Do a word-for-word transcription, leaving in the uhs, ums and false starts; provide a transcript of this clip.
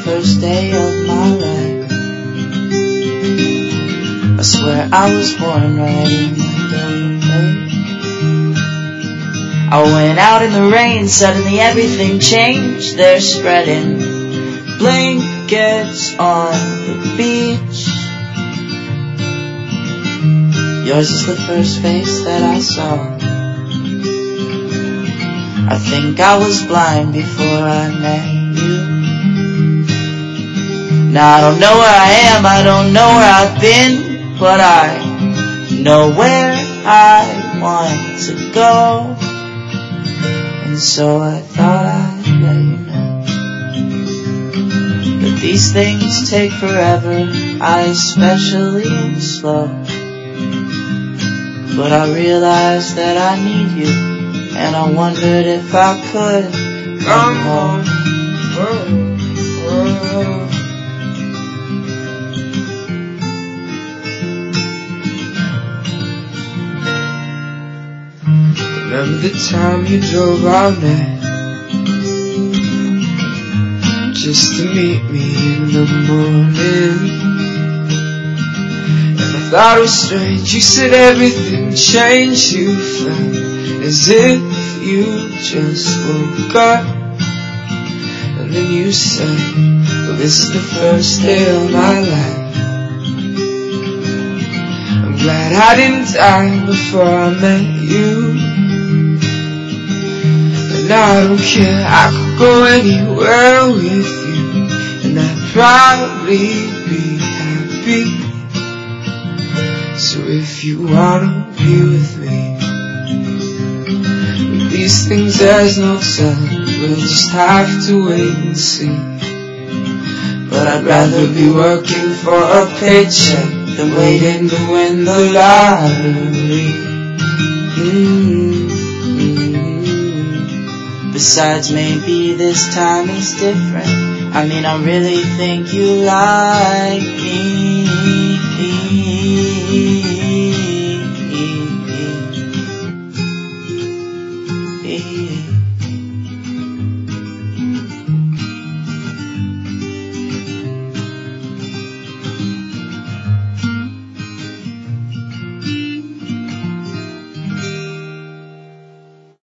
first day of my life. I swear I was born right in the day. I went out in the rain, suddenly everything changed. They're spreading blankets on the beach. Yours is the first face that I saw. I think I was blind before I met you. Now I don't know where I am, I don't know where I've been, but I know where I want to go. And so I thought I'd let you know. But these things take forever, I especially am slow. But I realized that I need you, and I wondered if I could come home. Remember the time you drove out there just to meet me in the morning? And I thought it was strange, you said everything changed. You felt as if you just woke up. And then you said, well, this is the first day of my life. I'm glad I didn't die before I met you. And now I don't care, I could go anywhere with you, and I'd probably be happy. So if you wanna be with me, with these things there's no telling, we'll just have to wait and see. But I'd rather be working for a paycheck than waiting to win the lottery. Mm-hmm. Besides, maybe this time is different. I mean, I really think you like me.